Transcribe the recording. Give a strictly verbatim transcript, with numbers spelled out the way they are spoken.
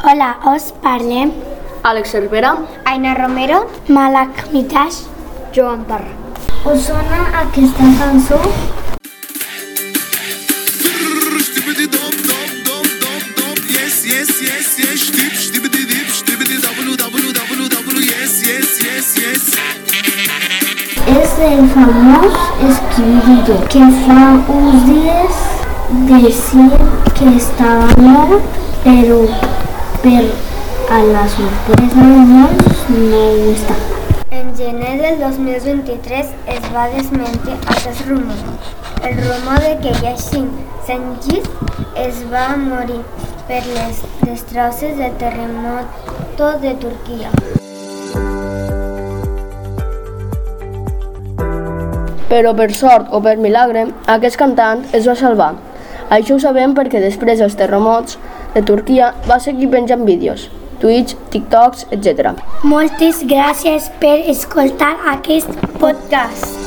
Hola, us parlem Àlex Cervera, Aina Romero, Malak Mitash, Joan Parra. Us sona aquesta cançó? És el famós Esquirito, que fa uns dies decien que estava mort, però per a la sorpresa de molts no ho està. En gener del dos mil vint-i-tres es va desmentir aquest rumor. El rumor de que Yashin Sengiz es va morir per les destrosses del terremoto de Turquia. Però per sort o per milagre, aquest cantant es va salvar. Això ho sabem perquè després dels terremots de Turquia va seguir penjant vídeos, Twitch, TikToks, etcètera. Moltes gràcies per escoltar aquest podcast.